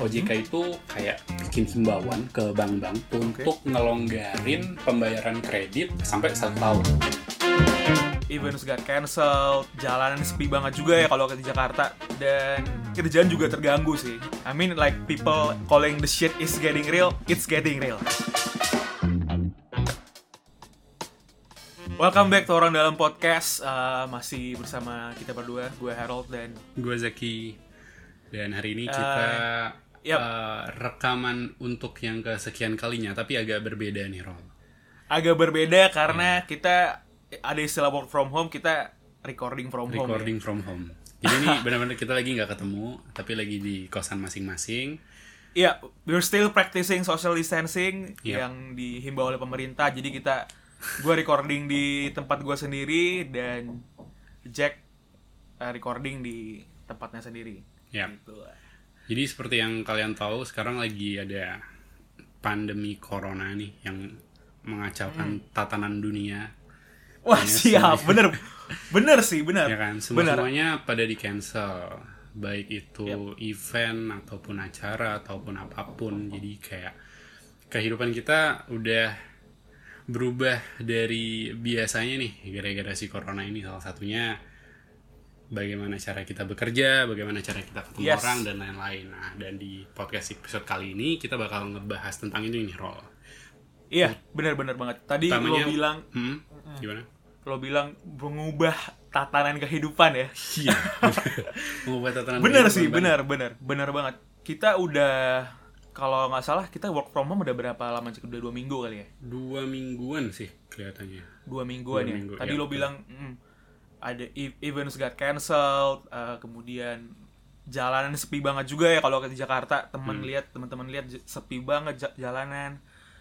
OJK itu kayak bikin himbauan ke bank-bank untuk ngelonggarin pembayaran kredit sampai 1 tahun. Events got cancelled, jalanan sepi banget juga ya kalau di Jakarta, dan kerjaan juga terganggu sih. I mean like people calling the shit is getting real, it's getting real. Welcome back to Orang Dalam Podcast. Masih bersama kita berdua, gue Harold dan gue Zaki. Dan hari ini kita rekaman untuk yang kesekian kalinya, tapi agak berbeda nih, Rol. Agak berbeda karena kita ada istilah work from home, kita recording from home. Recording from home. Jadi ini benar-benar kita lagi nggak ketemu, tapi lagi di kosan masing-masing. Iya, we're still practicing social distancing yang dihimbau oleh pemerintah. Jadi gue recording di tempat gue sendiri dan Jack recording di tempatnya sendiri. Iya. Gitu. Jadi seperti yang kalian tahu, sekarang lagi ada pandemi corona nih yang mengacaukan tatanan dunia. Wah, siap, bener sih. Ya kan, semuanya pada di cancel, baik itu event ataupun acara ataupun apapun. Jadi kayak kehidupan kita udah berubah dari biasanya nih gara-gara si corona ini. Salah satunya bagaimana cara kita bekerja, bagaimana cara kita ketemu orang dan lain-lain. Nah, dan di podcast episode kali ini kita bakal ngebahas tentang itu nih, Rol. Iya, benar banget. Tadi lo bilang gimana? Lo bilang mengubah tatanan kehidupan ya. Iya. Mengubah tatanan bener kehidupan. sih, bener banget. Kita udah, kalau nggak salah kita work from home udah berapa lama sih? Udah 2 minggu kali ya? 2 mingguan sih kelihatannya. 2 mingguan ya. Tadi lo bilang ada events got cancelled, kemudian jalanan sepi banget juga ya kalau di Jakarta. Teman-teman lihat sepi banget jalanan.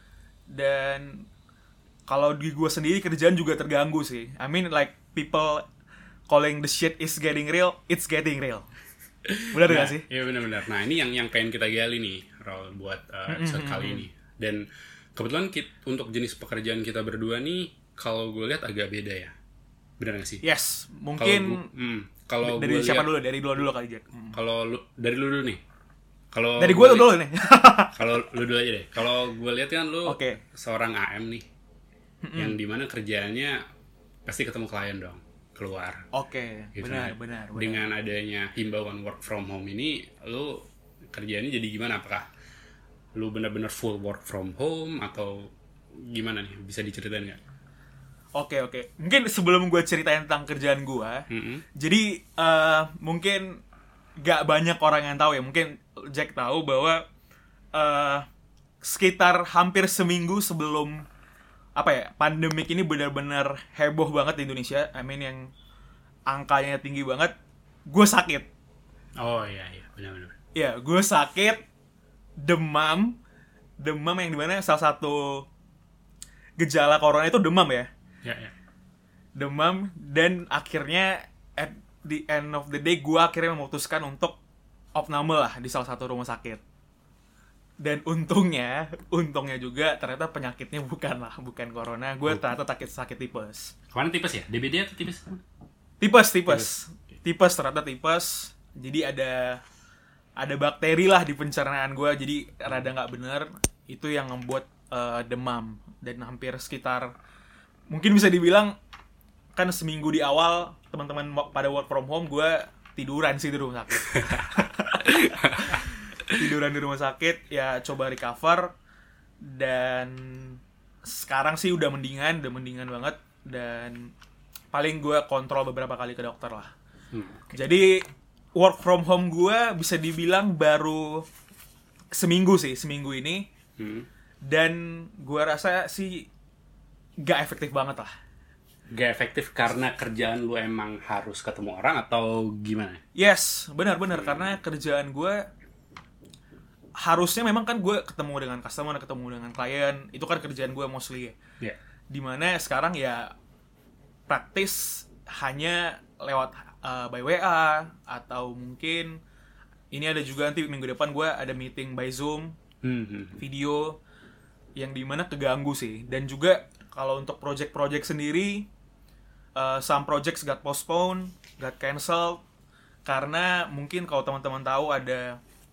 Dan kalau di gue sendiri kerjaan juga terganggu sih. I mean like people calling the shit is getting real, it's getting real. Benar nggak sih? Iya benar. Nah ini yang pengen kita gali nih, Raul, buat episode kali ini. Dan kebetulan untuk jenis pekerjaan kita berdua nih, kalau gue lihat agak beda ya. Benar nggak sih? Yes, mungkin. Kalau dari siapa dulu? Dari dulu kali, Jack. Kalau dari lu dulu nih. Kalau dari gue dulu nih. Kalau lu dulu aja deh. Kalau gue lihat kan lu seorang AM nih, yang dimana kerjaannya pasti ketemu klien dong, keluar. Gitu benar. Dengan adanya himbauan work from home ini, lu kerjaannya jadi gimana? Apakah lu benar-benar full work from home atau gimana nih? Bisa diceritain nggak? Oke. Mungkin sebelum gue ceritain tentang kerjaan gue, jadi mungkin gak banyak orang yang tahu ya. Mungkin Jack tahu bahwa sekitar hampir seminggu sebelum pandemik ini benar-benar heboh banget di Indonesia. I mean yang angkanya tinggi banget. Gue sakit. Oh iya, benar. Iya, gue sakit, demam yang dimana salah satu gejala corona itu demam ya. Iya. Demam, dan akhirnya at the end of the day gue akhirnya memutuskan untuk opname lah di salah satu rumah sakit. Dan untungnya juga ternyata penyakitnya bukan corona. Gue ternyata sakit tipes. Kemana tipes ya? DBD atau tipes? Tipes, ternyata tipes. Jadi ada bakteri lah di pencernaan gue. Jadi rada nggak bener. Itu yang membuat demam. Dan hampir sekitar, mungkin bisa dibilang kan seminggu di awal teman-teman pada work from home, gue tiduran sih di rumah sakit. Tiduran di rumah sakit, ya coba recover. Dan sekarang sih udah mendingan banget. Dan paling gue kontrol beberapa kali ke dokter lah. Jadi work from home gue bisa dibilang baru seminggu ini. Dan gue rasa sih gak efektif banget lah. Gak efektif karena kerjaan lu emang harus ketemu orang atau gimana? Yes, benar. Karena kerjaan gue harusnya memang kan gue ketemu dengan customer, ketemu dengan klien. Itu kan kerjaan gue mostly ya. Dimana sekarang ya praktis hanya lewat by WA. Atau mungkin ini ada juga nanti minggu depan gue ada meeting by Zoom, video, yang dimana keganggu sih. Dan juga kalau untuk project sendiri, some projects got postponed, got cancelled. Karena mungkin kalau teman-teman tahu ada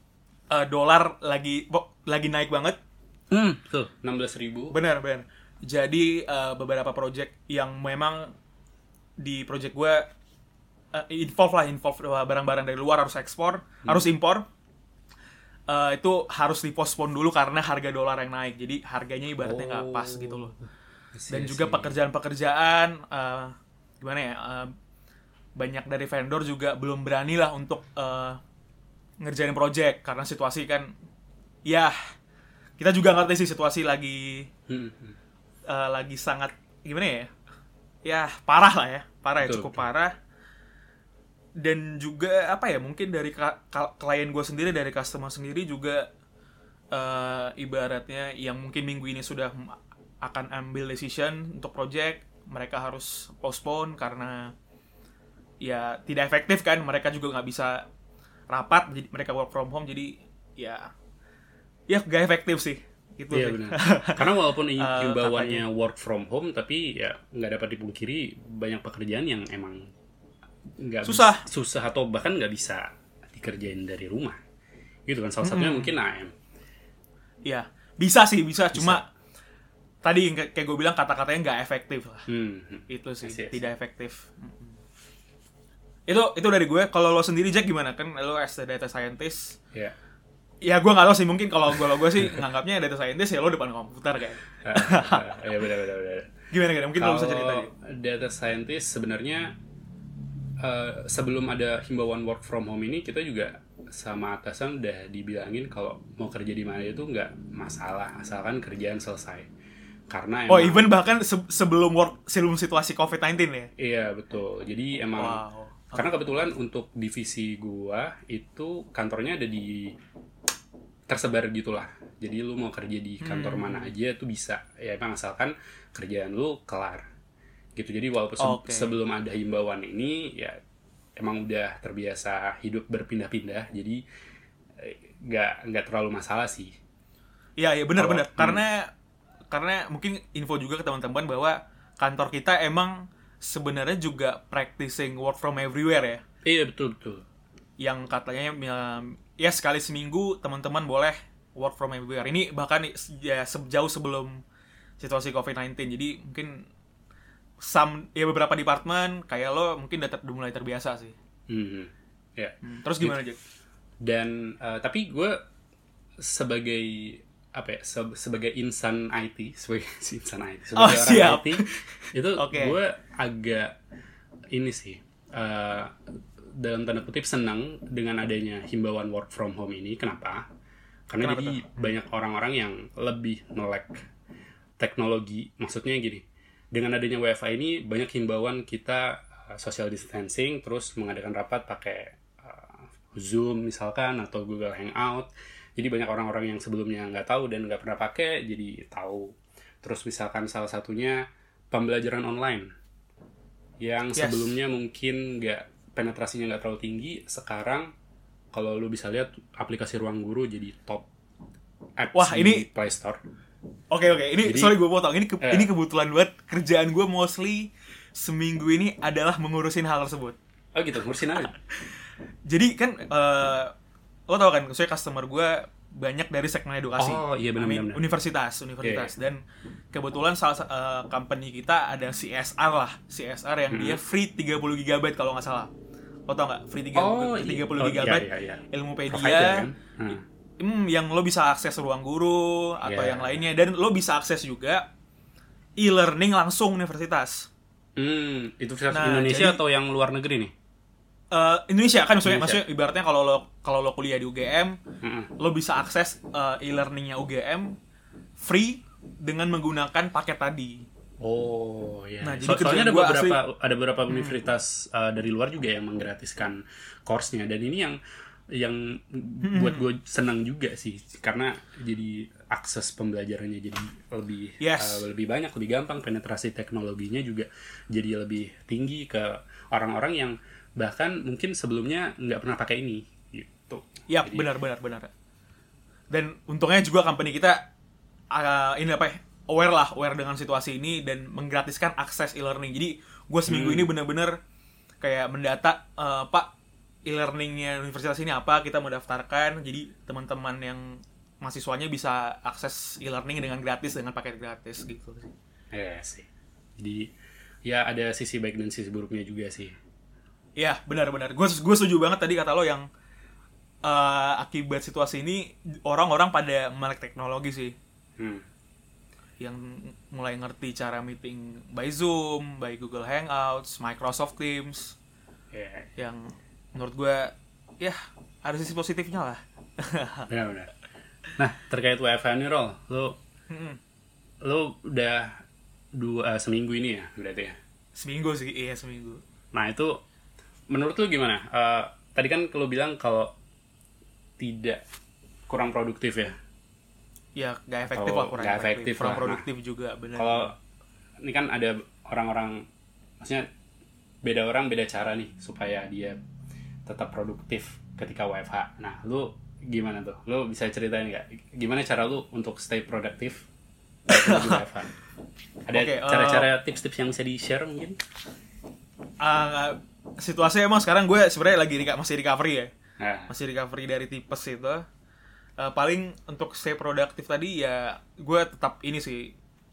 dolar lagi naik banget. Betul, 16.000. Benar. Jadi beberapa project yang memang di project gue involve barang-barang dari luar harus ekspor, harus impor. Itu harus dipospon dulu karena harga dolar yang naik. Jadi harganya ibaratnya nggak pas gitu loh. Dan juga pekerjaan-pekerjaan gimana ya? Banyak dari vendor juga belum berani lah untuk ngerjain project karena situasi kan ya kita juga ngerti sih situasi lagi sangat gimana ya? Ya parah lah ya. Cukup parah. Dan juga apa ya, mungkin dari klien gue sendiri, dari customer sendiri juga ibaratnya yang mungkin minggu ini sudah akan ambil decision untuk project, mereka harus postpone karena ya tidak efektif kan, mereka juga nggak bisa rapat, jadi mereka work from home, jadi ya nggak efektif sih gitu. Iya benar. Karena walaupun himbauannya work from home, tapi ya nggak dapat dipungkiri banyak pekerjaan yang emang nggak susah atau bahkan nggak bisa dikerjain dari rumah gitu kan. Salah satunya mungkin AM. Ya bisa. Cuma tadi kayak gue bilang kata-katanya nggak efektif lah. Itu sih tidak efektif. Itu dari gue. Kalau lo sendiri Jack gimana, kan lo as a data scientist? Ya gue nggak tahu sih, mungkin kalau gue sih nganggapnya data scientist ya lo depan komputer kayak. Ya benar. Gimana mungkin lo bisa cerita. Data scientist sebenarnya sebelum ada himbauan work from home ini, kita juga sama atasan udah dibilangin kalau mau kerja di mana itu nggak masalah asalkan kerjaan selesai. Karena emang, even bahkan sebelum situasi COVID-19 ya. Iya betul. Jadi emang karena kebetulan untuk divisi gua itu kantornya ada tersebar gitulah. Jadi lu mau kerja di kantor mana aja tuh bisa. Ya emang asalkan kerjaan lu kelar. Gitu. Jadi walaupun sebelum ada himbauan ini ya emang udah terbiasa hidup berpindah-pindah, jadi nggak terlalu masalah sih. Iya benar. Karena mungkin info juga ke teman-teman bahwa kantor kita emang sebenarnya juga practicing work from everywhere ya. Iya betul. Yang katanya ya sekali seminggu teman-teman boleh work from everywhere. Ini bahkan ya jauh sebelum situasi COVID-19. Jadi mungkin beberapa departemen kayak lo mungkin udah mulai terbiasa sih. Ya. Terus gimana Jack? Dan tapi gue sebagai sebagai insan IT, sebagai orang IT itu gue agak ini sih dalam tanda kutip senang dengan adanya himbauan work from home ini. Kenapa? Karena jadi banyak orang-orang yang lebih melek teknologi. Maksudnya gini, dengan adanya WiFi ini banyak himbauan kita social distancing, terus mengadakan rapat pakai Zoom misalkan atau Google Hangout. Jadi banyak orang-orang yang sebelumnya nggak tahu dan nggak pernah pakai jadi tahu. Terus misalkan salah satunya pembelajaran online yang sebelumnya mungkin penetrasinya nggak terlalu tinggi, sekarang kalau lu bisa lihat aplikasi Ruang Guru jadi top apps di Play Store. Oke. Ini jadi, sorry gue potong. Ini kebetulan buat kerjaan gue mostly seminggu ini adalah mengurusin hal tersebut. Oh gitu, ngurusin apa? Jadi kan lo tau kan, maksudnya customer gue banyak dari segmen edukasi. Oh iya benar. Universitas. Dan kebetulan salah company kita ada CSR yang dia free 30 GB kalau nggak salah. Lo tau nggak? Free 30 GB Ilmupedia. Yang lo bisa akses Ruang Guru atau yang lainnya, dan lo bisa akses juga e-learning langsung universitas. Itu Indonesia atau yang luar negeri nih? Indonesia kan, maksudnya ibaratnya kalau lo kuliah di UGM, lo bisa akses e-learningnya UGM free dengan menggunakan paket tadi. Oh iya. Nah, jadi soalnya ada beberapa universitas dari luar juga yang menggratiskan course-nya, dan ini yang buat gue senang juga sih, karena jadi akses pembelajarannya jadi lebih banyak, lebih gampang, penetrasi teknologinya juga jadi lebih tinggi ke orang-orang yang bahkan mungkin sebelumnya nggak pernah pakai ini gitu. Ya benar. Dan untungnya juga company kita aware dengan situasi ini dan menggratiskan akses e-learning. Jadi gue seminggu ini benar-benar kayak mendata, Pak, e-learningnya universitas ini apa, kita mau daftarkan, jadi teman-teman yang mahasiswanya bisa akses e-learning dengan gratis, dengan paket gratis gitu sih. Iya sih. Jadi ya ada sisi baik dan sisi buruknya juga sih. Iya, benar-benar. Gue setuju banget tadi kata lo yang akibat situasi ini orang-orang pada melek teknologi sih. Yang mulai ngerti cara meeting by Zoom, by Google Hangouts, Microsoft Teams. Yang menurut gue ya ada sisi positifnya lah. Benar-benar. Nah, terkait WFH ini, Rol, lo udah seminggu ini ya berarti ya? Seminggu sih, iya seminggu. Nah, itu menurut lo gimana? Tadi kan lo bilang kalau tidak kurang produktif ya? Ya, gak efektif lah, kurang efektif. Kurang produktif juga, benar. Kalau ini kan ada orang-orang, maksudnya beda orang beda cara nih supaya dia tetap produktif ketika WFH. Nah, lu gimana tuh? Lu bisa ceritain nggak? Gimana cara lu untuk stay produktif ketika WFH? Ada cara-cara tips-tips yang bisa di-share mungkin? Situasinya emang sekarang gue sebenarnya masih recovery ya. Masih recovery dari tipes itu. Paling untuk stay produktif tadi ya gue tetap ini sih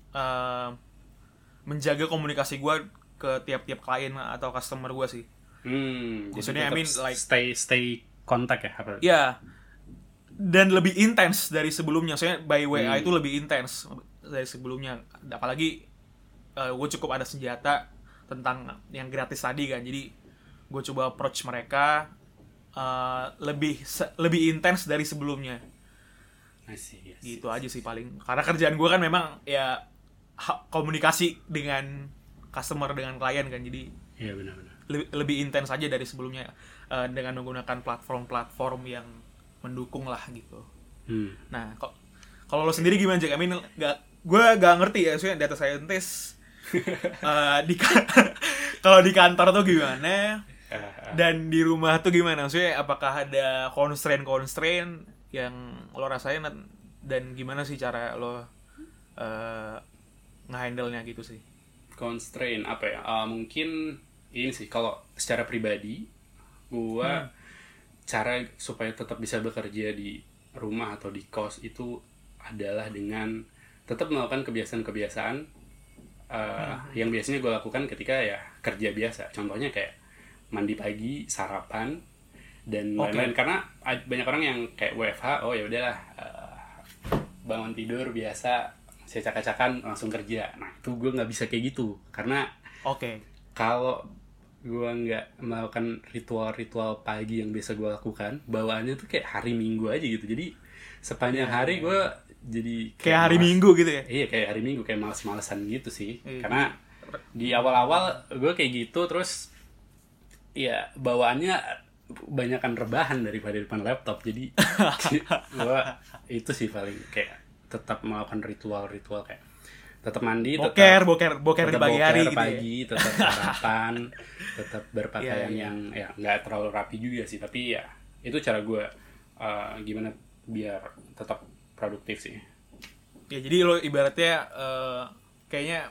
menjaga komunikasi gue ke tiap-tiap klien atau customer gue sih. Maksudnya stay kontak ya? Iya. Dan lebih intens dari sebelumnya. Soalnya by WA itu lebih intens dari sebelumnya. Apalagi gue cukup ada senjata tentang yang gratis tadi kan. Jadi gue coba approach mereka lebih intens dari sebelumnya. Gitu aja sih paling. Karena kerjaan gue kan memang ya komunikasi dengan customer, dengan klien kan. Jadi iya benar-benar. Lebih intens aja dari sebelumnya dengan menggunakan platform-platform yang mendukung lah gitu. Nah, kalau lo sendiri gimana, Jack? Gue gak ngerti ya, soalnya data scientist kalau di kantor tuh gimana dan di rumah tuh gimana? Maksudnya apakah ada constraint yang lo rasain dan gimana sih cara lo nge-handle-nya gitu sih? Constraint apa ya? Mungkin ini sih, kalau secara pribadi gue cara supaya tetap bisa bekerja di rumah atau di kos itu adalah dengan tetap melakukan kebiasaan-kebiasaan yang biasanya gue lakukan ketika ya kerja biasa. Contohnya kayak mandi pagi, sarapan, dan lain-lain. Karena banyak orang yang kayak WFH, oh ya udahlah, bangun tidur biasa, saya cak-cakan langsung kerja. Nah itu gue nggak bisa kayak gitu, karena kalau gue nggak melakukan ritual-ritual pagi yang biasa gue lakukan, bawaannya tuh kayak hari Minggu aja gitu. Jadi sepanjang hari gue jadi kayak hari Minggu gitu ya? Iya, kayak hari Minggu, kayak males-malesan gitu sih. Karena di awal-awal gue kayak gitu, terus ya bawaannya banyakan rebahan daripada depan laptop. Jadi gue itu sih paling kayak tetap melakukan ritual-ritual kayak tetap mandi, boker di pagi hari gitu ya? Tetap sarapan, tetap berpakaian yang ya nggak terlalu rapi juga sih, tapi ya itu cara gue gimana biar tetap produktif sih. Ya jadi lo ibaratnya kayaknya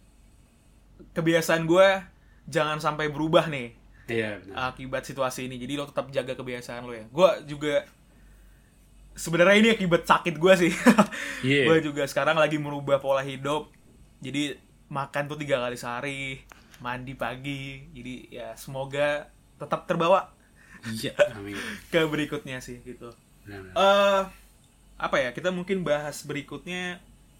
kebiasaan gue jangan sampai berubah nih. Iya, benar. Akibat situasi ini, jadi lo tetap jaga kebiasaan lo ya. Gue juga sebenarnya ini akibat sakit gue sih. Gue juga sekarang lagi merubah pola hidup. Jadi makan tuh 3 kali sehari, mandi pagi. Jadi ya semoga tetap terbawa. Iya, amin. Ke berikutnya sih gitu. Apa ya? Kita mungkin bahas berikutnya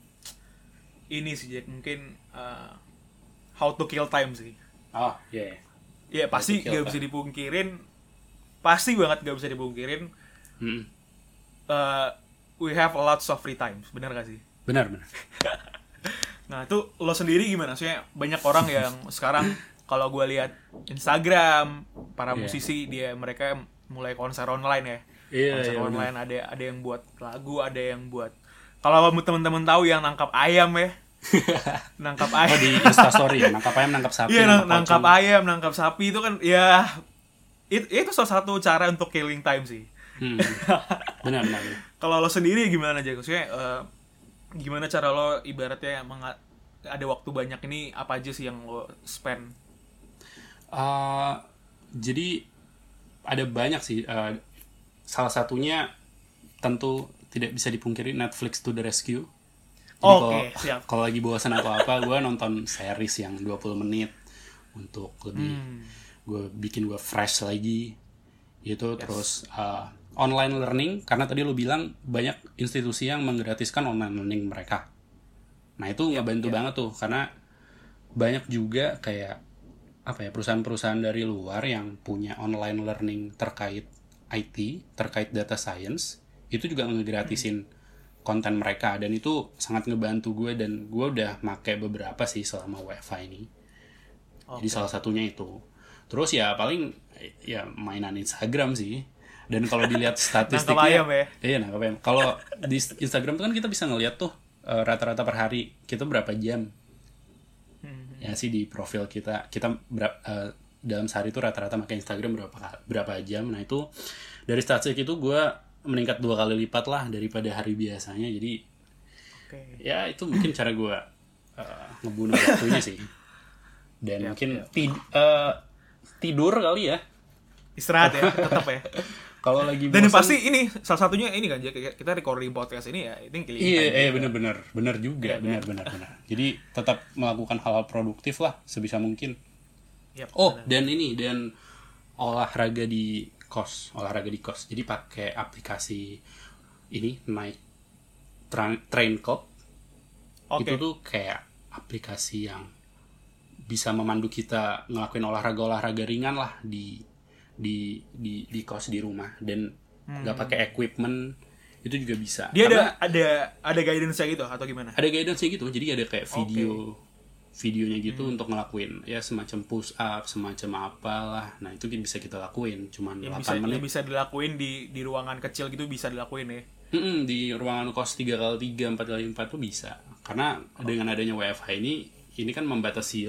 ini sih, Jack. Mungkin how to kill time sih. Oh, iya. Yeah. Ya pasti gak bisa dipungkirin. Pasti banget gak bisa dipungkirin. We have a lots of free time, benar gak sih? Benar. Nah itu lo sendiri gimana? Maksudnya banyak orang yang sekarang kalau gue lihat Instagram para musisi mereka mulai konser online ya. Konser online bener. Ada yang buat lagu, ada yang buat, kalau teman-teman tahu yang nangkap ayam ya. Nangkap ayam. Oh di Instastory ya, nangkap ayam, nangkap sapi. Iya, nangkap ayam, nangkap sapi itu kan ya itu salah satu cara untuk killing time sih. Benar. Kalau lo sendiri gimana aja? Maksudnya gimana cara lo ibaratnya ada waktu banyak ini, apa aja sih yang lo spend? Jadi ada banyak sih. Salah satunya tentu tidak bisa dipungkiri Netflix to the rescue. Jadi kalau lagi bosan atau apa, gue nonton series yang 20 menit untuk lebih gue fresh lagi gitu. Terus online learning, karena tadi lu bilang banyak institusi yang menggratiskan online learning mereka. Nah itu ngebantu banget tuh, karena banyak juga kayak perusahaan-perusahaan dari luar yang punya online learning terkait IT, terkait data science, itu juga ngegratisin konten mereka, dan itu sangat ngebantu gue, dan gue udah make beberapa sih selama WFH ini. Jadi salah satunya itu. Terus ya paling ya mainan Instagram sih. Dan kalau dilihat statistiknya, nangkap ayam. Kalau di Instagram tuh kan kita bisa ngeliat tuh rata-rata per hari kita berapa jam. Ya sih di profil kita dalam sehari itu rata-rata pakai Instagram berapa jam. Nah itu dari statistik itu gue meningkat 2 kali lipat lah daripada hari biasanya. Jadi ya itu mungkin cara gue ngebunuh waktunya sih. Dan mungkin tidur kali ya, istirahat ya, tetap ya. Kalau lagi bosan, dan pasti ini salah satunya ini kan, kita recording podcast ini ya, ini benar juga, benar. Jadi tetap melakukan hal-hal produktif lah sebisa mungkin. Dan olahraga di kos. Jadi pakai aplikasi ini naik Traincode. Itu tuh kayak aplikasi yang bisa memandu kita ngelakuin olahraga ringan lah di kos di rumah, dan nggak pakai equipment, itu juga bisa. Dia ada guidance-nya gitu atau gimana? Ada guidance-nya gitu, jadi ada kayak videonya gitu untuk ngelakuin ya semacam push up, semacam apalah. Nah itu bisa kita lakuin cuman 8 menit. Yang bisa dilakuin di ruangan kecil gitu, bisa dilakuin ya. Di ruangan kos 3x3, 4x4 tuh bisa. Karena dengan adanya WFH ini kan membatasi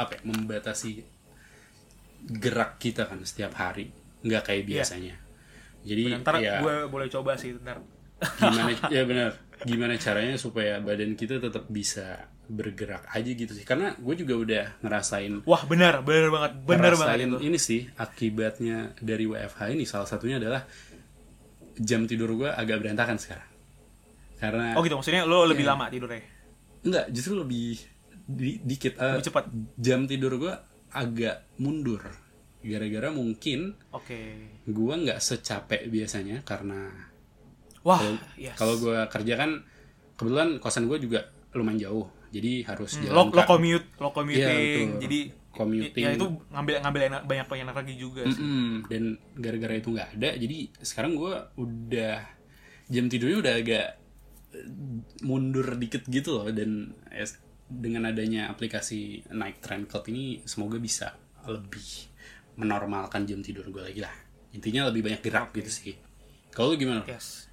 gerak kita kan setiap hari, nggak kayak biasanya. Jadi ntar gue boleh coba sih ntar. Gimana caranya supaya badan kita tetap bisa bergerak aja gitu sih, karena gue juga udah ngerasain. Wah benar banget itu. Ini sih akibatnya dari WFH ini, salah satunya adalah jam tidur gue agak berantakan sekarang. Karena gitu, maksudnya lo lebih lama tidurnya? Enggak, justru lebih dikit. Lebih cepat. Jam tidur gue agak mundur, gara-gara mungkin gue nggak secapek biasanya, karena kalau gue kerja kan kebetulan kosan gue juga lumayan jauh, jadi harus jalan lo commuting, jadi commuting ya itu ngambil banyak energi juga sih. Dan gara-gara itu nggak ada, jadi sekarang gue udah jam tidurnya udah agak mundur dikit gitu loh. Dan dengan adanya aplikasi Night Traincode ini semoga bisa lebih menormalkan jam tidur gue lagi lah. Intinya lebih banyak gerak gitu sih. Kalau lu gimana?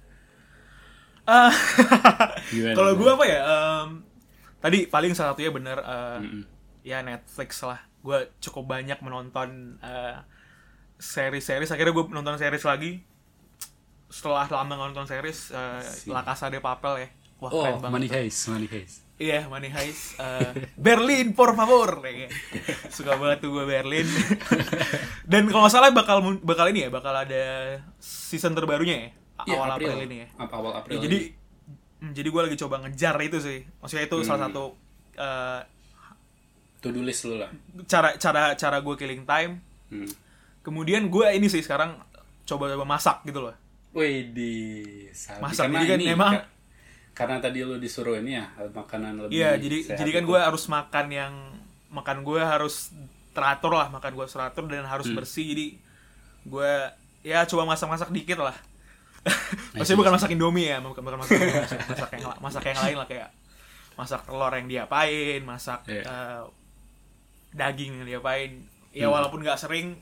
Kalau gue apa ya? Tadi paling salah satunya bener ya Netflix lah. Gue cukup banyak menonton series. Akhirnya gue nonton series lagi. Setelah lama nonton series La Casa de Papel ya. Wah keren banget. Money Heist. Iya, Money Heist. Berlin, por favor. Suka banget tuh gue Berlin. Dan kalau nggak salah bakal ada season terbarunya ya. Awal April ini ya. Awal April. Ya, jadi gue lagi coba ngejar itu sih. Maksudnya itu salah satu to-do list lu lah. Cara gue killing time. Kemudian gue ini sih sekarang coba masak gitu loh. Widih, masak. Jadi kan memang karena tadi lu disuruh ini ya, makanan lebih sehat. Iya, jadi kan gue harus makan gue harus teratur lah, dan harus bersih. Jadi gue ya coba masak dikit lah. Maksudnya bukan masak Indomie ya, bukan masak yang lain lah, kayak masak telur yang diapain, masak daging yang diapain. Ya walaupun nggak sering,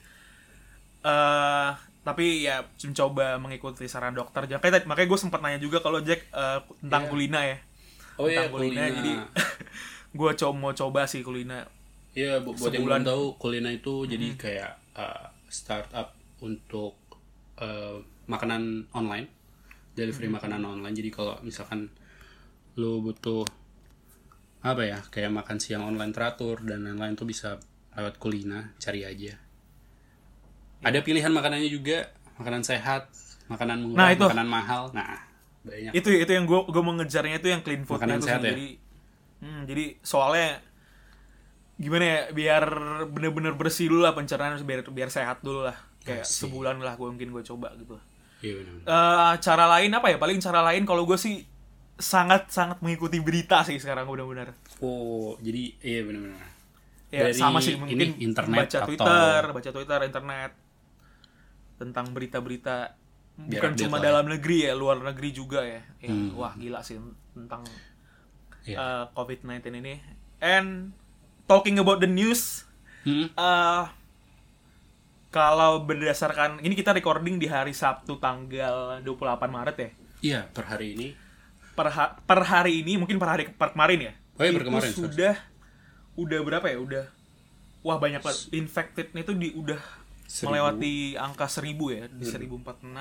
tapi ya mencoba mengikuti saran dokter. Makanya gue sempat nanya juga kalau Jack tentang kulina ya. Kulina. Jadi gue mau coba sih kulina. Iya, buat yang belum tahu, kulina itu jadi kayak startup untuk makanan online, delivery makanan online. Jadi kalau misalkan lu butuh kayak makan siang online teratur dan lain-lain tuh bisa lewat kulina, cari aja. Ada pilihan makanannya juga, makanan sehat, makanan murah, makanan mahal. Nah, banyak. Itu yang gue mengejarnya itu yang clean food makanan itu sehat sih. ya? Jadi soalnya gimana ya, biar bener-bener bersih dulu lah pencernaan, biar sehat dulu lah. Kayak sebulan lah gue coba gitu. Iya benar. Cara lain apa ya? Paling cara lain kalau gue sih sangat mengikuti berita sih sekarang benar-benar. Oh, jadi iya benar-benar. Ya, sama sih mungkin internet baca Twitter, internet tentang berita-berita bukan cuma dalam negeri ya, luar negeri juga ya. Wah, gila sih tentang COVID-19 ini. And talking about the news, kalau berdasarkan ini kita recording di hari Sabtu tanggal 28 Maret ya. Iya, per hari ini. Per hari ini, mungkin per kemarin ya. Oh iya, per kemarin. Udah berapa ya? Wah, banyak banget. Infected-nya itu udah 1.000. Melewati angka 1.000 ya, di 1.046.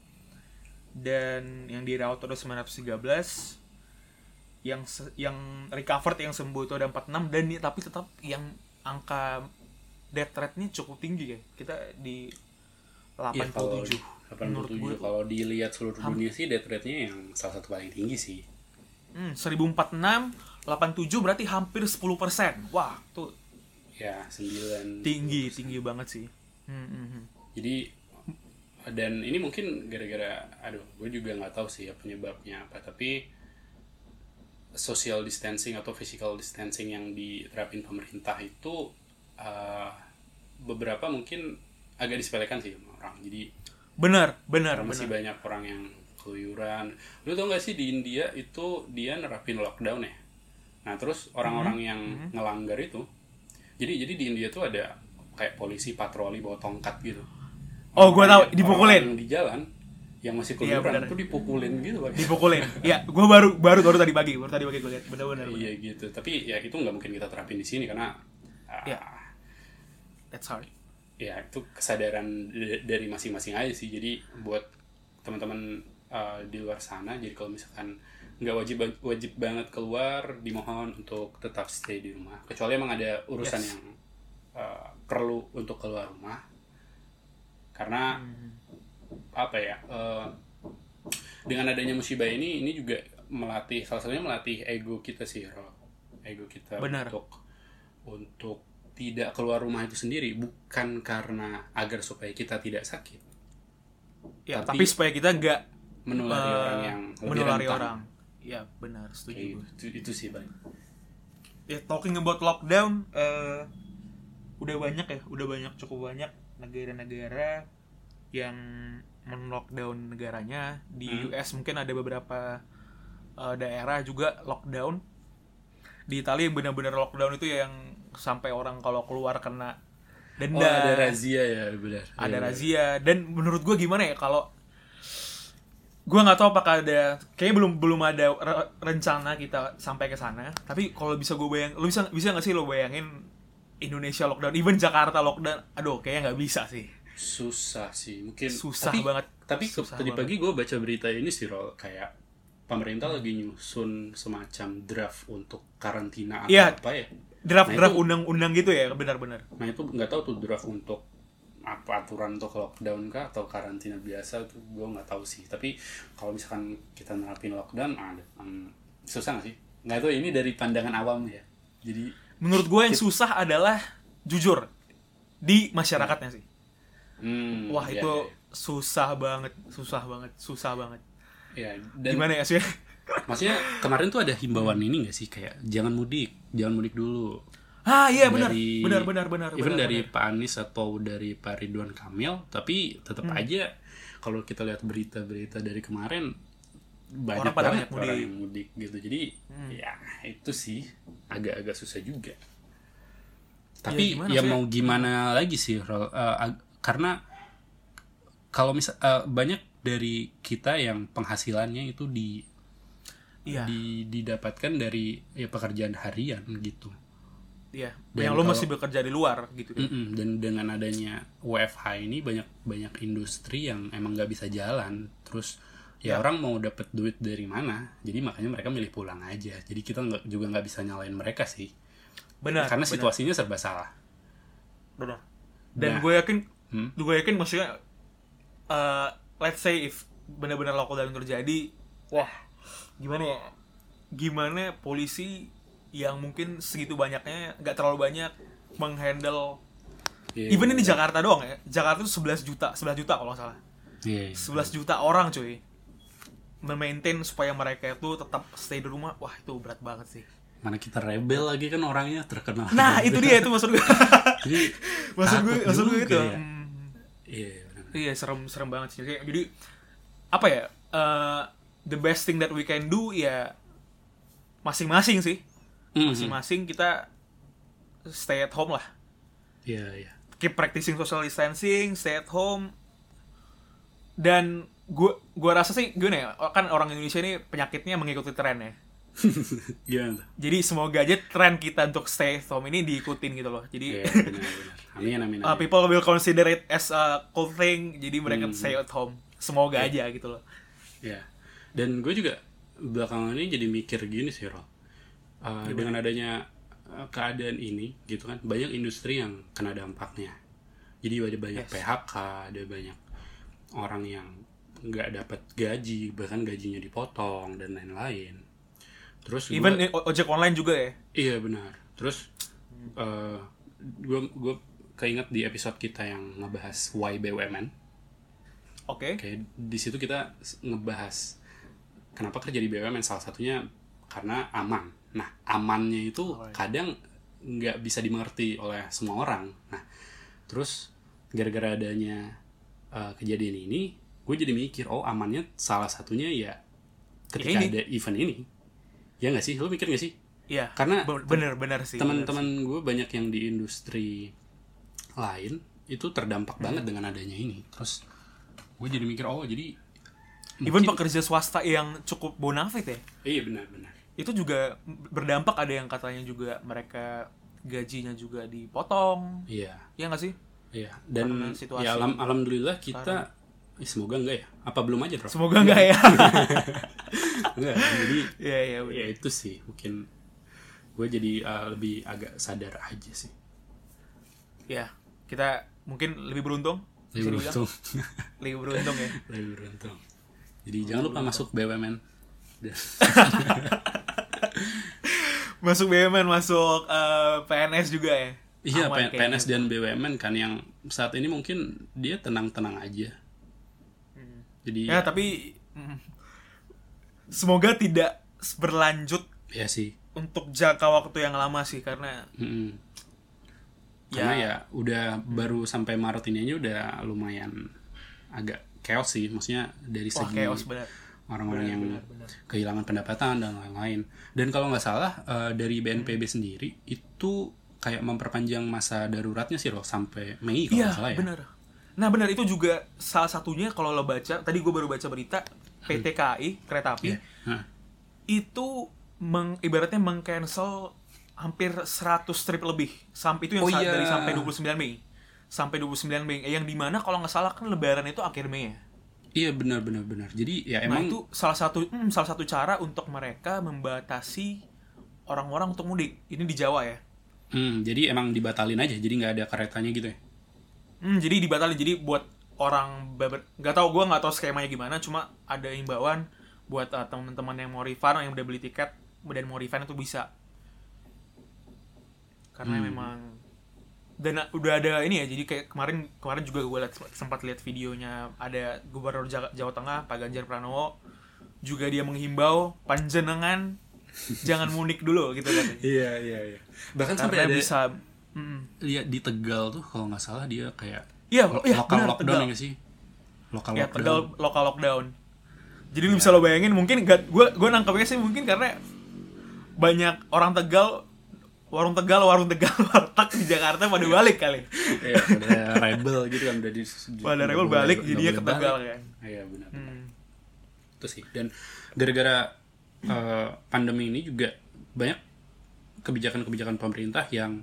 Dan yang dirawat udah 913. Yang recovered, yang sembuh itu ada 46. Dan tapi tetap yang angka death rate-nya cukup tinggi ya. Kita di 87. Ya, 87 kalau dilihat seluruh dunia sih death rate-nya yang salah satu paling tinggi sih. 1046, 87 berarti hampir 10%. Wah, tuh ya 9. Tinggi banget sih. Jadi dan ini mungkin gara-gara gue juga nggak tahu sih ya penyebabnya apa, tapi social distancing atau physical distancing yang diterapin pemerintah itu beberapa mungkin agak disepelekan sih sama orang. Jadi benar masih banyak orang yang keluyuran. Lu tau gak sih di India itu dia nerapin lockdown ya. Nah terus orang-orang yang ngelanggar itu, jadi di India tuh ada kayak polisi patroli bawa tongkat gitu. Oh, gue tahu, dipukulin di jalan yang masih keluyuran tuh dipukulin gitu. Dipukulin. Iya, gue baru tadi pagi gue lihat. Benar. Iya gitu. Tapi ya itu nggak mungkin kita terapin di sini karena that's hard. Ya itu kesadaran dari masing-masing aja sih. Jadi buat teman-teman di luar sana, jadi kalau misalkan nggak wajib banget keluar, dimohon untuk tetap stay di rumah. Kecuali emang ada urusan yang perlu untuk keluar rumah. Karena dengan adanya musibah ini juga salah satunya melatih ego kita sih, ego kita. Benar. untuk tidak keluar rumah itu sendiri bukan karena agar supaya kita tidak sakit. Ya, tapi supaya kita nggak menulari orang yang lebih rentan. Ya, benar, setuju. Itu sih, Bang. Ya, talking about lockdown, udah cukup banyak negara-negara yang men-lockdown negaranya. Di US mungkin ada beberapa daerah juga lockdown. Di Italia benar-benar lockdown itu yang sampai orang kalau keluar kena denda. Ada razia ya, benar. Ada razia. Dan menurut gue gimana ya, kalau gue nggak tahu apakah kayaknya belum ada rencana kita sampai ke sana. Tapi kalau bisa gue lu bisa nggak sih lo bayangin Indonesia lockdown, even Jakarta lockdown? Aduh, kayaknya nggak bisa sih. Susah sih, mungkin susah banget. Tapi tadi pagi gue baca berita ini sih, Rol, kayak pemerintah lagi nyusun semacam draft untuk karantina atau apa ya? Draft undang-undang gitu ya, benar-benar. Nah itu nggak tahu tuh draft untuk apa, aturan untuk lockdown kah atau karantina biasa, tuh gue nggak tahu sih. Tapi kalau misalkan kita nerapin lockdown, susah nggak sih? Nggak tahu, ini dari pandangan awam ya. Jadi menurut gue yang susah adalah jujur di masyarakatnya sih. Wah itu susah banget. Ya, dan gimana ya sih? Maksudnya kemarin tuh ada himbauan ini nggak sih, kayak jangan mudik dulu. Iya benar. Even dari Pak Anies atau dari Pak Ridwan Kamil, tapi tetap aja kalau kita lihat berita-berita dari kemarin banyak banget orang yang mudik gitu. Jadi ya itu sih agak-agak susah juga. Tapi ya mau gimana lagi sih, karena kalau banyak dari kita yang penghasilannya itu didapatkan dari pekerjaan harian gitu. Iya. Yang lo masih bekerja di luar gitu kan. Dan dengan adanya WFH ini banyak industri yang emang nggak bisa jalan. Terus orang mau dapat duit dari mana? Jadi makanya mereka milih pulang aja. Jadi kita juga nggak bisa nyalain mereka sih. Benar. Karena situasinya serba salah. Benar. Dan gue yakin gue yakin maksudnya let's say if benar-benar lockdown terjadi, wah gimana polisi yang mungkin segitu banyaknya, nggak terlalu banyak menghandle. Even ini Jakarta doang ya, Jakarta itu 11 juta kalau nggak salah. 11 juta orang cuy, memaintain supaya mereka itu tetap stay di rumah. Wah itu berat banget sih. Mana kita rebel lagi kan orangnya terkenal. Nah itu dia, itu maksud gue. Jadi maksud gue itu ya. Iya serem banget sih. Jadi apa ya, the best thing that we can do ya masing-masing sih. Masing-masing kita stay at home lah. Iya. Keep practicing social distancing, stay at home. Dan gue rasa sih gini ya, kan orang Indonesia ini penyakitnya mengikuti tren ya. Gimana? Jadi semoga aja tren kita untuk stay at home ini diikutin gitu loh. Jadi benar. Amin. People will consider it as a cool thing. Jadi mereka stay at home. Semoga aja gitu loh. Ya. Dan gue juga belakangan ini jadi mikir gini sih, Rol. Dengan adanya keadaan ini gitu kan, banyak industri yang kena dampaknya. Jadi ada banyak PHK, ada banyak orang yang nggak dapat gaji, bahkan gajinya dipotong dan lain-lain. Terus even ojek online juga ya. Iya benar. Terus gue keinget di episode kita yang ngebahas why BUMN. Oke. Di situ kita ngebahas kenapa kerja di BUMN, salah satunya karena aman. Nah, amannya itu kadang nggak bisa dimengerti oleh semua orang. Nah, terus gara-gara adanya kejadian ini, gue jadi mikir, amannya salah satunya ya ketika ada event ini. Ya nggak sih? Lo mikir nggak sih? Iya. Karena bener sih. Teman-teman gue banyak yang di industri lain itu terdampak banget dengan adanya ini. Terus gue jadi mikir, jadi even pekerja swasta yang cukup bonafit ya. Iya benar. Itu juga berdampak, ada yang katanya juga mereka gajinya juga dipotong. Iya. Iya nggak sih? Iya. Dan ya alhamdulillah kita semoga enggak ya. Apa belum aja, Bro? Semoga enggak ya. Enggak. Jadi ya itu sih mungkin gue jadi lebih agak sadar aja sih. Ya, kita mungkin lebih beruntung. Lebih beruntung ya. Lebih beruntung. Jadi jangan lupa masuk BUMN. Masuk BUMN, masuk PNS juga ya. Iya, PNS dan BUMN kan yang saat ini mungkin dia tenang-tenang aja. Jadi ya tapi semoga tidak berlanjut ya sih untuk jangka waktu yang lama sih, karena karena ya udah baru sampai Maret ini aja udah lumayan agak chaos sih, maksudnya dari segi chaos, orang-orang yang kehilangan pendapatan dan lain-lain. Dan kalau nggak salah dari BNPB sendiri itu kayak memperpanjang masa daruratnya sih loh sampai Mei kalau nggak salah ya. Bener. Nah benar, itu juga salah satunya kalau lo baca, tadi gue baru baca berita PT KAI Kereta Api itu ibaratnya meng-cancel hampir 100 trip lebih sampai itu yang dari sampai 29 Mei sampai 29 Mei yang dimana kalau nggak salah kan Lebaran itu akhir Mei ya. Iya benar. Jadi ya emang itu salah satu cara untuk mereka membatasi orang-orang untuk mudik. Ini di Jawa ya. Jadi emang dibatalin aja, jadi nggak ada keretanya gitu ya. Jadi dibatalin, jadi buat orang gue nggak tahu skemanya gimana, cuma ada imbauan buat teman-teman yang mau refund, yang udah beli tiket dan mau refund itu bisa, karena memang dan udah ada ini ya. Jadi kayak kemarin juga gue sempat lihat videonya, ada Gubernur Jawa Tengah Pak Ganjar Pranowo juga, dia menghimbau panjenengan jangan mudik dulu gitu kan. Iya. Bahkan karena sampai ada bisa lihat di Tegal tuh kalau nggak salah dia kayak lokal lockdown ya sih. Lokal lockdown. Jadi lu bisa lo bayangin, mungkin gue nangkepnya sih mungkin karena banyak orang Tegal, warung Tegal, warteg di Jakarta pada balik kali. Iya, pada rebel gitu kan, udah pada rebel balik jadinya ke Tegal kan. Iya benar. Itu sih. Dan gara-gara pandemi ini juga banyak kebijakan pemerintah yang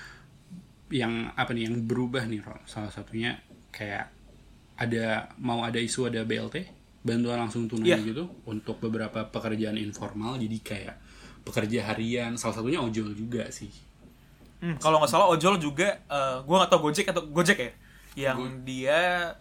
berubah nih, Salah satunya kayak mau ada isu ada BLT, bantuan langsung tunai gitu untuk beberapa pekerjaan informal, jadi kayak pekerja harian, salah satunya ojol juga sih. Kalau nggak salah ojol juga, gue nggak tahu Gojek ya. yang dia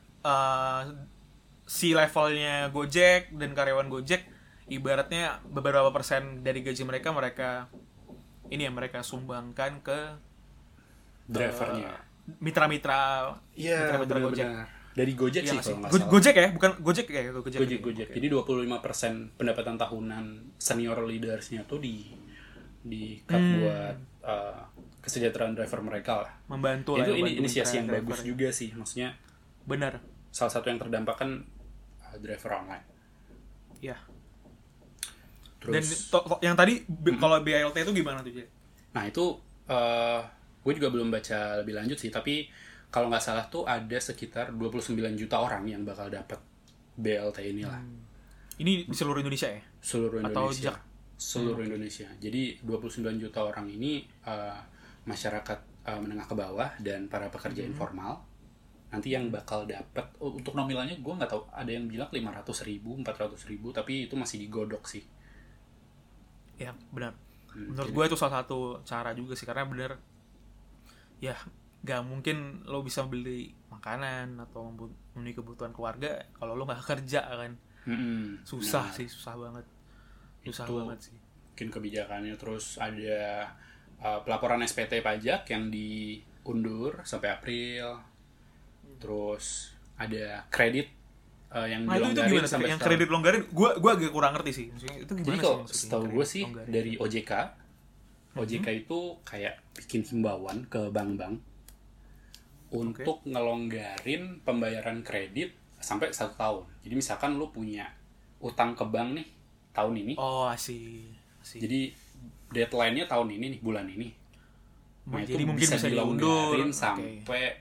si levelnya Gojek dan karyawan Gojek ibaratnya beberapa persen dari gaji mereka ini ya mereka sumbangkan ke drivernya, mitra-mitra Gojek. Dari Gojek sih kalau nggak salah. Gojek ya, bukan Gojek ya, Gojek. Okay. Jadi 25% pendapatan tahunan senior leadersnya tuh di cut buat kesejahteraan driver mereka lah. Membantu itu lah. Ini inisiasi yang bagus juga sih, maksudnya. Benar. Salah satu yang terdampak kan driver online. Ya. Terus, dan yang tadi kalau BLT itu gimana tuh, Jay? Nah itu gue juga belum baca lebih lanjut sih, tapi kalau nggak salah tuh ada sekitar 29 juta orang yang bakal dapat BLT inilah. Ini di seluruh Indonesia ya? Seluruh Indonesia. Atau seluruh Indonesia. Jadi 29 juta orang ini masyarakat menengah ke bawah dan para pekerja informal. Nanti yang bakal dapat untuk nominalnya gue nggak tahu, ada yang bilang 500.000, 400.000, tapi itu masih digodok sih. Ya benar. Menurut gue itu salah satu cara juga sih, karena benar ya gak mungkin lo bisa beli makanan atau memenuhi kebutuhan keluarga kalau lo nggak kerja kan. Susah sih, susah banget sih. Mungkin kebijakannya. Terus ada pelaporan SPT pajak yang diundur sampai April. Terus ada kredit yang dilonggarin sampai yang kredit longgarin, gue agak kurang ngerti sih. Maksudnya itu gimana? Jadi kalau setahu gue sih dari OJK itu kayak bikin himbauan ke bank-bank untuk ngelonggarin pembayaran kredit sampai 1 tahun. Jadi misalkan lu punya utang ke bank nih tahun ini. Oh, asih. Jadi deadline-nya tahun ini nih, bulan ini. Nah, jadi itu mungkin bisa dilonggarin sampai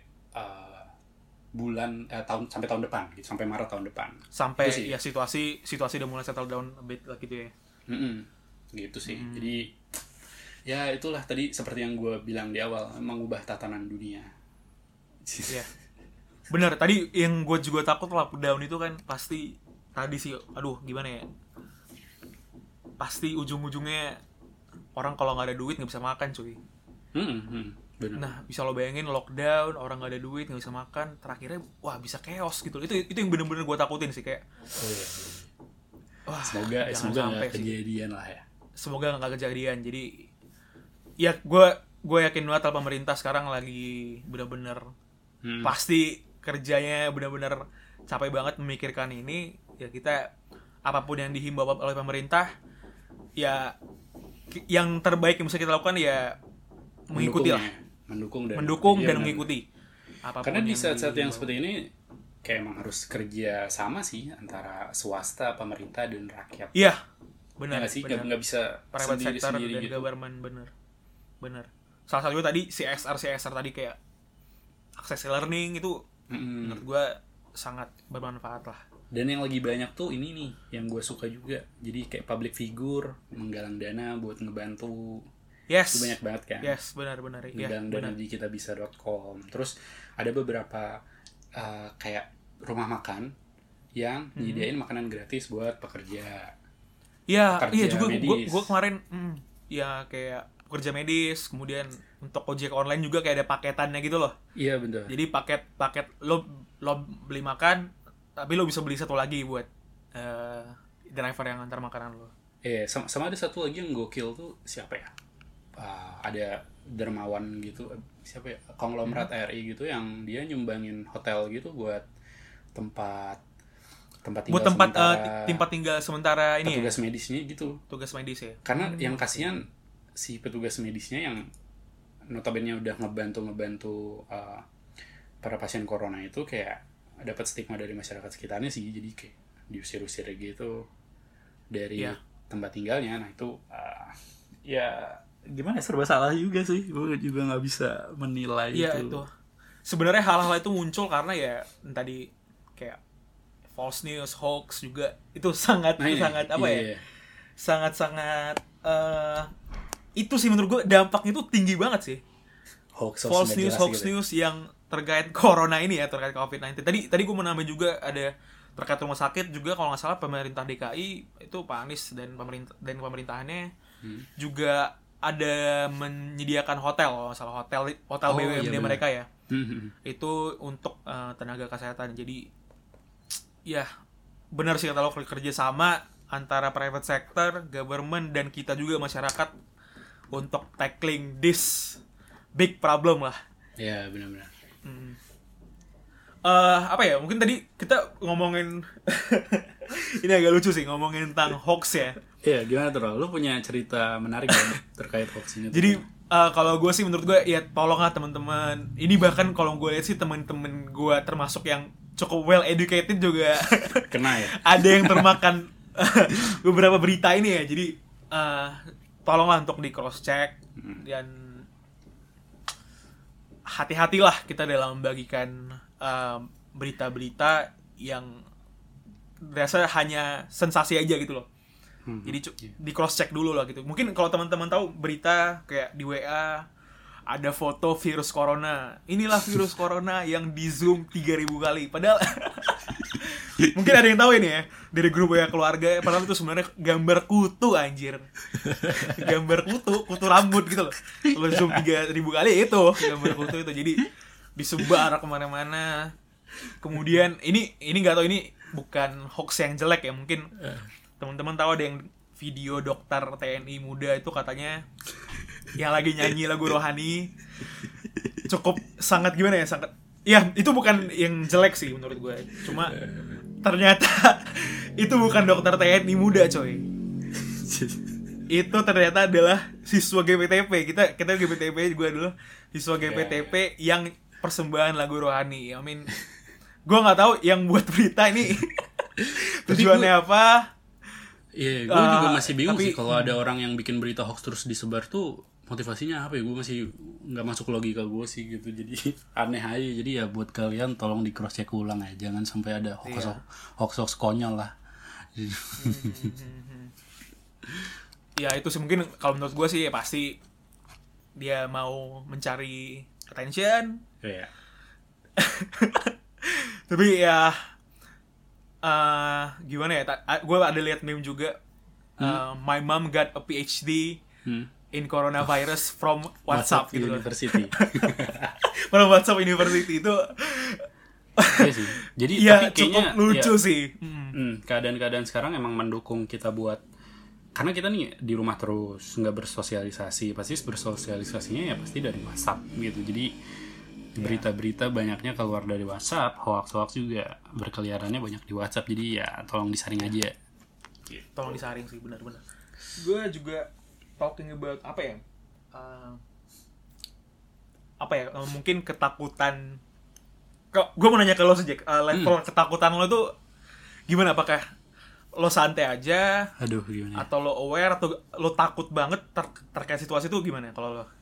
sampai tahun depan gitu, sampai Maret tahun depan. Sampai ya situasi udah mulai settle down a bit lah gitu ya. Gitu sih. Jadi ya itulah tadi seperti yang gue bilang di awal, mengubah tatanan dunia. Iya. Benar, tadi yang gue juga takut lockdown itu kan pasti tadi sih, aduh gimana ya, pasti ujung-ujungnya orang kalau nggak ada duit nggak bisa makan cuy. Bener. Nah bisa lo bayangin lockdown, orang nggak ada duit nggak bisa makan, terakhirnya wah bisa chaos gitu. Itu yang bener-bener gue takutin sih, kayak wah, semoga nggak kejadian lah ya. Semoga nggak kejadian. Jadi ya gue yakin banget pemerintah sekarang lagi bener-bener pasti kerjanya benar-benar capek banget memikirkan ini. Ya kita apapun yang dihimbau oleh pemerintah, ya yang terbaik yang bisa kita lakukan ya mengikuti lah, mendukung dan mengikuti. Karena di saat-saat yang seperti ini kayak emang harus kerja sama sih antara swasta, pemerintah dan rakyat. Iya, benar. Sih nggak bisa private sector dan gitu. government, benar. Salah satunya tadi CSR tadi kayak access learning itu menurut gue sangat bermanfaat lah. Dan yang lagi banyak tuh ini nih yang gue suka juga, jadi kayak public figure menggalang dana buat ngebantu. Yes. Itu banyak banget kan. Yes, benar. Menggalang dana di kitabisa.com. Terus ada beberapa kayak rumah makan yang nyediain makanan gratis buat pekerja. Iya juga gue kemarin ya kayak pekerja medis, kemudian untuk ojek online juga kayak ada paketannya gitu loh. Iya betul. Jadi paket lo beli makan, tapi lo bisa beli satu lagi buat driver yang antar makanan lo. Sama ada satu lagi yang gokil tuh siapa ya? Ada dermawan gitu, siapa ya? Konglomerat RI gitu yang dia nyumbangin hotel gitu buat tempat tinggal sementara ini petugas medisnya gitu. Petugas medis ya. Karena yang kasihan si petugas medisnya yang notabene udah ngebantu para pasien corona itu kayak dapat stigma dari masyarakat sekitarnya sih, jadi kayak diusir-usir gitu dari tempat tinggalnya. Nah itu ya gimana, serba salah juga sih, gue juga nggak bisa menilai itu. Sebenarnya hal-hal itu muncul karena ya tadi kayak false news, hoax juga itu sangat itu sih menurut gue dampaknya itu tinggi banget sih. False news yang terkait corona ini ya, terkait COVID-19. Tadi gue mau nambah juga ada terkait rumah sakit juga, kalau nggak salah pemerintah DKI itu Pak Anies dan pemerintahannya juga ada menyediakan hotel, salah hotel BUMD mereka ya. Itu untuk tenaga kesehatan. Jadi ya benar sih kata lo, kerja sama antara private sector, government, dan kita juga masyarakat untuk tackling this big problem lah. Ya benar-benar. Apa ya, mungkin tadi kita ngomongin ini agak lucu sih, ngomongin tentang hoax ya. Iya, gimana tuh? Lu punya cerita menarik kan terkait hoax ini? Jadi kalau gue sih, menurut gue ya tolonglah teman-teman. Ini bahkan kalau gue lihat sih teman-teman gue termasuk yang cukup well educated juga kena ya. Ada yang termakan beberapa berita ini ya. Jadi tolonglah untuk di cross check dan hati-hatilah kita dalam membagikan berita-berita yang rasa hanya sensasi aja gitu loh. Jadi di cross check dulu lah gitu. Mungkin kalau teman-teman tahu berita kayak di WA ada foto virus corona. Inilah virus corona yang di zoom 3000 kali. Padahal mungkin ada yang tahu ini ya dari grup WA keluarga. Padahal itu sebenarnya gambar kutu anjir. Gambar kutu rambut gitu loh. Kalau zoom 3000 kali itu gambar kutu itu. Jadi disebar kemana-mana. Kemudian ini nggak tahu, ini bukan hoax yang jelek ya, mungkin teman-teman tahu ada yang video dokter TNI muda itu katanya yang lagi nyanyi lagu rohani, cukup sangat gimana ya, sangat ya, itu bukan yang jelek sih menurut gue, cuma ternyata itu bukan dokter TNI muda coy. Itu ternyata adalah siswa GPTP. Kita GPTP, gue dulu siswa GPTP yang persembahan lagu rohani. I mean, gue nggak tahu yang buat berita ini tujuannya apa. Iya, gue juga masih bingung sih kalau ada orang yang bikin berita hoax terus disebar tuh motivasinya apa ya? Gue masih nggak masuk logika gue sih gitu. Jadi aneh aja. Jadi ya buat kalian tolong di cross check ulang ya. Jangan sampai ada hoax konyol lah. Ya itu sih mungkin kalau menurut gue sih ya pasti dia mau mencari attention. Iya. Tapi ya gimana ya, gue ada lihat meme juga. My mom got a PhD in coronavirus from WhatsApp gitu University. From WhatsApp University itu. Iya sih. Jadi ya, tapi kayaknya cukup lucu ya, sih. Keadaan-keadaan sekarang emang mendukung kita buat, karena kita nih di rumah terus nggak bersosialisasi, pasti bersosialisasinya ya pasti dari WhatsApp gitu. Jadi berita-berita banyaknya keluar dari WhatsApp, hoax juga berkeliarannya banyak di WhatsApp. Jadi ya tolong disaring aja. Tolong disaring sih, benar-benar. Gue juga talking about apa ya, mungkin ketakutan. Gue mau nanya ke lo sejak level ketakutan lo tuh gimana? Apakah lo santai aja? Aduh, gimana? Atau lo aware atau lo takut banget terkait situasi itu gimana kalau lo?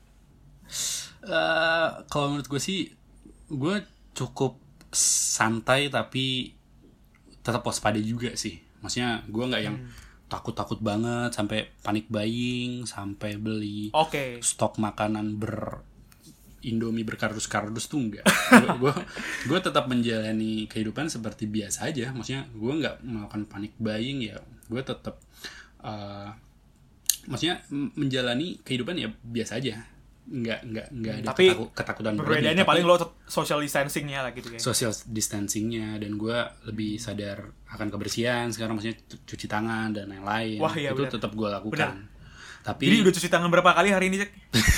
Kalau menurut gue sih, gue cukup santai tapi tetap waspada juga sih. Maksudnya gue nggak yang takut-takut banget sampai panic buying, sampai beli stok makanan Indomie berkardus-kardus tuh enggak. Gue tetap menjalani kehidupan seperti biasa aja. Maksudnya gue nggak melakukan panic buying ya. Gue tetap maksudnya menjalani kehidupan ya biasa aja. Nggak ada tapi ketakutan. Perbedaannya paling lo social distancingnya lah gitu kan. Social distancingnya, dan gue lebih sadar akan kebersihan sekarang, maksudnya cuci tangan dan lain-lain. Wah, iya, itu bener. tetap gue lakukan. Bener. Tapi jadi udah cuci tangan berapa kali hari ini, Cek?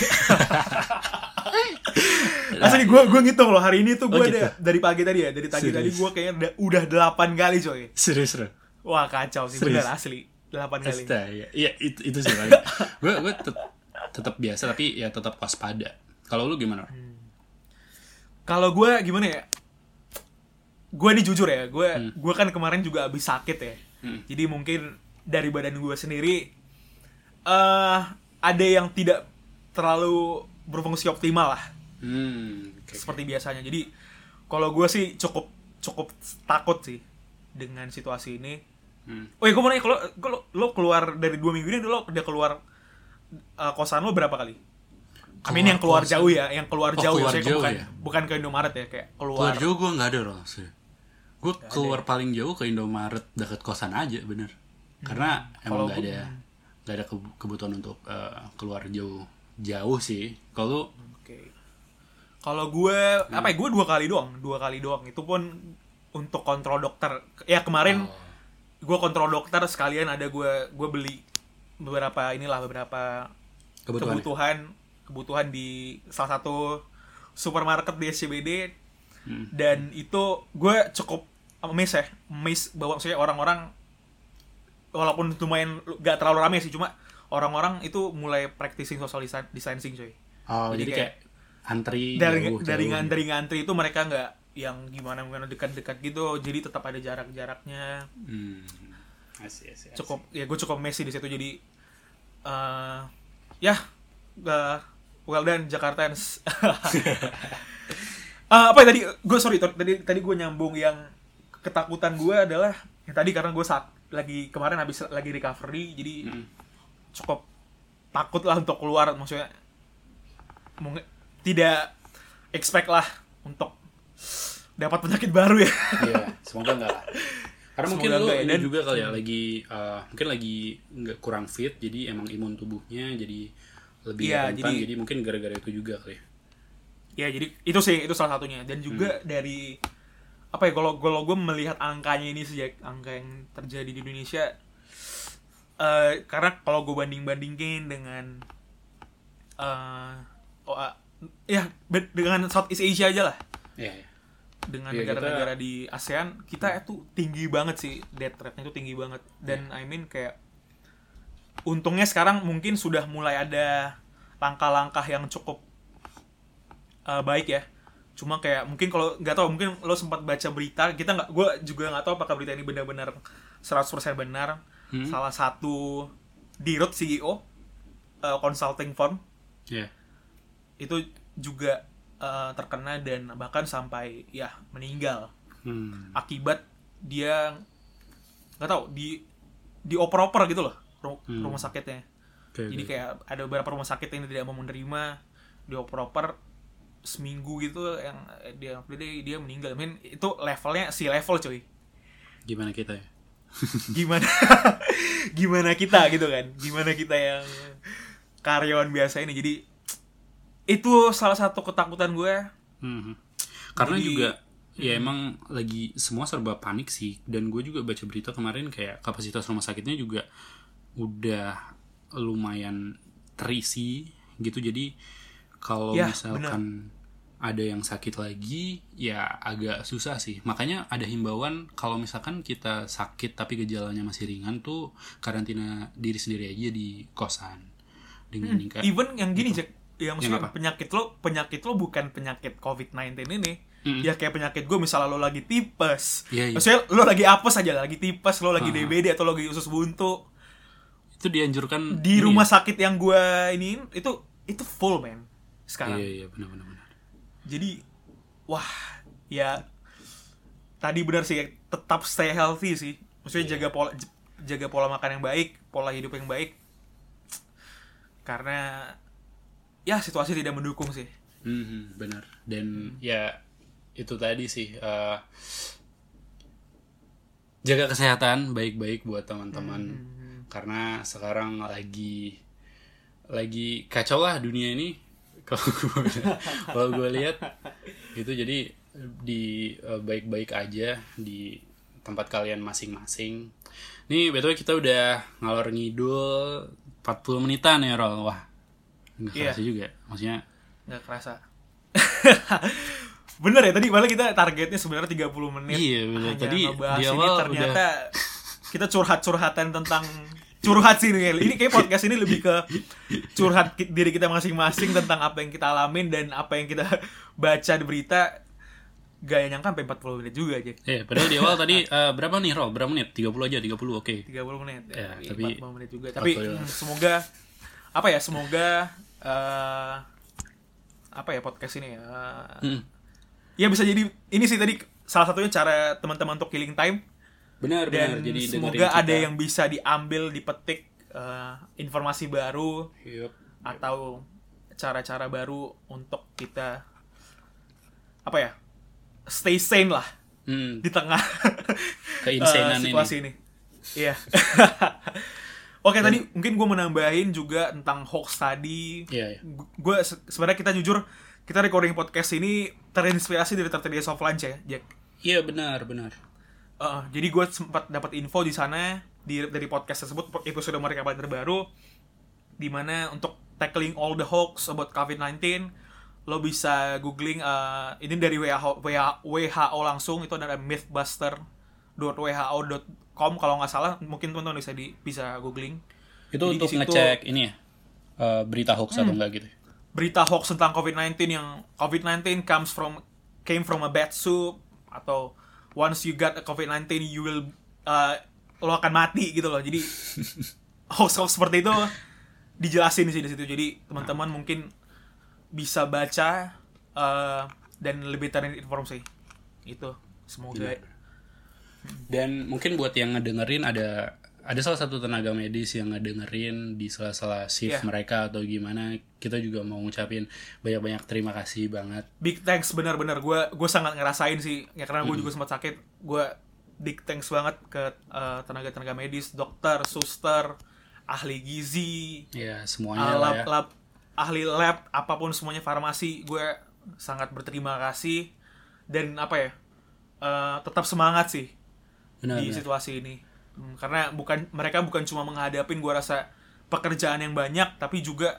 Asli gue ngitung loh, hari ini tuh gue gitu. dari pagi tadi ya, dari pagi tadi gue kayaknya udah 8 kali coy. Serius. Wah kacau sih, bener asli 8 kali. Iya itu sih. Gue tetap biasa tapi ya tetap waspada. Kalau lu gimana? Kalau gue gimana ya? Gue nih jujur ya, gue kan kemarin juga abis sakit ya. Jadi mungkin dari badan gue sendiri ada yang tidak terlalu berfungsi optimal lah. Seperti biasanya. Jadi kalau gue sih cukup takut sih dengan situasi ini. Oh ya, gue mau nanya, kalau lo keluar dari 2 minggu ini, lo udah keluar kosan lo berapa kali? Amin yang keluar jauh ya, yang keluar jauh keluar ya, jauh bukan ya? Bukan ke Indomaret ya, kayak Keluar jauh gue nggak ada loh. Gue keluar paling jauh ke Indomaret dekat kosan aja, bener. Karena emang nggak ada kebutuhan untuk keluar jauh sih. Kalau Kalau gue apa ya, gue 2 kali doang. Itu pun untuk kontrol dokter. Ya kemarin gue kontrol dokter sekalian, ada gue beli beberapa kebutuhan di salah satu supermarket di SCBD. Dan itu gue cukup amazed bahwa maksudnya orang-orang, walaupun lumayan gak terlalu ramai sih, cuma orang-orang itu mulai practicing social distancing coy. Jadi kayak antri dari ngantri itu mereka nggak yang gimana dekat-dekat gitu, jadi tetap ada jaraknya. Asik. Cukup ya, gue cukup messy di situ. Jadi ya well done Jakartans. Apa ya tadi gue nyambung, yang ketakutan gue adalah yang tadi, karena gue kemarin habis lagi recovery, jadi cukup takut lah untuk keluar, maksudnya tidak expect lah untuk dapat penyakit baru ya. Iya, semoga enggak lah. Karena mungkin lo ini juga kali ya, mungkin lagi nggak kurang fit, jadi emang imun tubuhnya jadi lebih rentan, jadi mungkin gara-gara itu juga kali ya. Ya, jadi itu salah satunya. Dan juga dari apa ya, kalau gue melihat angkanya ini, sejak angka yang terjadi di Indonesia, karena kalau gue bandingin dengan dengan Southeast Asia aja lah. Iya. Dengan negara-negara di ASEAN, kita itu tinggi banget sih, death rate-nya itu tinggi banget. Dan I mean kayak untungnya sekarang mungkin sudah mulai ada langkah-langkah yang cukup baik ya. Cuma kayak mungkin kalau nggak tahu, mungkin lo sempat baca berita, gue juga nggak tahu apakah berita ini benar-benar 100% benar. Salah satu dirut CEO consulting firm itu juga terkena dan bahkan sampai ya meninggal akibat dia nggak tahu dioper gitu loh rumah sakitnya. Jadi kayak ada beberapa rumah sakit yang tidak mau menerima, dioper seminggu gitu, yang dia meninggal. Itu levelnya level coy. Gimana kita ya? gimana kita gitu kan, gimana kita yang karyawan biasa ini. Jadi itu salah satu ketakutan gue. Karena juga ya emang lagi semua serba panik sih. Dan gue juga baca berita kemarin kayak kapasitas rumah sakitnya juga udah lumayan terisi gitu. Jadi kalau misalkan ada yang sakit lagi, ya agak susah sih. Makanya ada himbauan kalau misalkan kita sakit tapi gejalanya masih ringan tuh karantina diri sendiri aja di kosan. Dengan even yang gini Jack, yang maksudnya penyakit lo bukan penyakit COVID-19 ini. Ya kayak penyakit gue, misalnya lo lagi tipes. Maksudnya lo lagi apes aja, lagi tipes, lo lagi DBD atau lo lagi usus buntu. Itu dianjurkan di rumah sakit yang gue ini itu full man sekarang. Iya benar. Jadi wah, ya tadi benar sih, tetap stay healthy sih. Maksudnya jaga pola makan yang baik, pola hidup yang baik. Karena ya situasi tidak mendukung sih. Benar. Dan ya itu tadi sih, jaga kesehatan baik-baik buat teman-teman. Karena sekarang lagi kacau lah dunia ini. Kalau gue lihat gitu. Jadi di baik-baik aja di tempat kalian masing-masing. Nih betul, kita udah ngalor ngidul 40 menitan ya Rol. Wah, nggak kerasa juga, maksudnya nggak kerasa. Bener ya, tadi malah kita targetnya sebenarnya 30 menit. Iya bener, tadi di awal ini ternyata kita curhat-curhatan tentang curhat sih nih. Ini kayak podcast ini lebih ke curhat diri kita masing-masing tentang apa yang kita alamin dan apa yang kita baca di berita. Gak nyangka sampai 40 menit juga aja. Padahal di awal tadi berapa nih Rol? Berapa menit? 30 aja, 30 oke. 30 menit. Ya, tapi 40 menit juga. Tapi semoga podcast ini ya bisa jadi ini sih tadi salah satunya cara teman-teman untuk killing time. Benar. Jadi semoga ada yang bisa diambil, dipetik informasi baru atau cara-cara baru untuk kita stay sane lah di tengah keinsanan situasi ini. Iya. Oke, tadi mungkin gue menambahin juga tentang hoax tadi. Iya. Gue sebenarnya kita jujur kita recording podcast ini terinspirasi dari 30 Days of Lunch ya, Jack. Iya, benar. Jadi gue sempat dapat info di sana dari podcast tersebut, episode mereka paling terbaru, di mana untuk tackling all the hoax about COVID-19, lo bisa googling ini dari WHO langsung, itu ada mythbuster.who.com kalau nggak salah, mungkin teman-teman bisa googling. Itu jadi untuk ngecek ini ya, berita hoax atau enggak gitu. Berita hoax tentang COVID-19 yang COVID-19 came from a bad soup, atau once you got a COVID-19 you will lo akan mati gitu loh. Jadi hoax seperti itu dijelasin di situ. Jadi teman-teman mungkin bisa baca dan lebih terinformasi. Itu semoga. Dan mungkin buat yang ngedengerin ada salah satu tenaga medis yang ngedengerin di sela-sela shift mereka atau gimana, kita juga mau ngucapin banyak-banyak terima kasih banget. Big thanks, benar-benar gue sangat ngerasain sih ya, karena gue juga sempat sakit. Gue big thanks banget ke tenaga-tenaga medis, dokter, suster, ahli gizi, ya semuanya ahli lab, apapun semuanya, farmasi. Gue sangat berterima kasih dan tetap semangat sih di situasi ini. Karena mereka bukan cuma menghadapin, gue rasa, pekerjaan yang banyak, tapi juga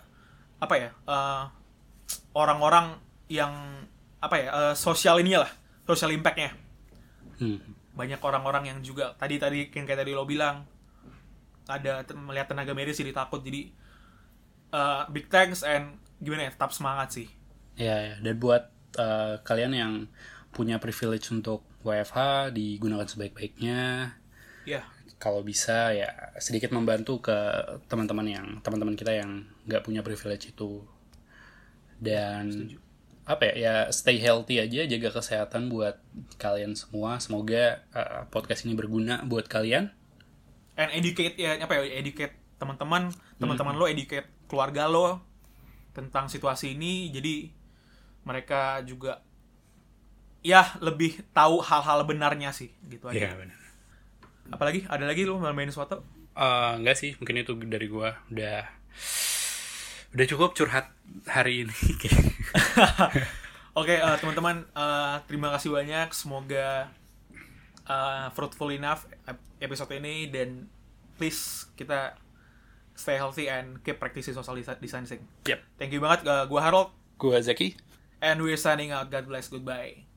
orang-orang yang sosial impact-nya. Banyak orang-orang yang juga tadi yang kayak tadi lo bilang, ada melihat tenaga medis jadi takut. Jadi big thanks and gimana ya, tetap semangat sih. Ya, dan buat kalian yang punya privilege untuk WFH, digunakan sebaik-baiknya. Ya. Kalau bisa ya sedikit membantu ke teman-teman kita yang nggak punya privilege itu. Dan ya stay healthy aja, jaga kesehatan buat kalian semua. Semoga podcast ini berguna buat kalian. And educate educate teman-teman lo, educate keluarga lo tentang situasi ini. Jadi mereka juga lebih tahu hal-hal benarnya sih, gitu aja. Iya, benar. Apalagi? Ada lagi lo main sesuatu? Enggak sih, mungkin itu dari gua. Udah cukup curhat hari ini. Oke, teman-teman, terima kasih banyak. Semoga fruitful enough episode ini, dan please kita stay healthy and keep practicing social distancing. Yep. Thank you banget. Gua Harold. Gua Zaki. And we're signing out. God bless. Goodbye.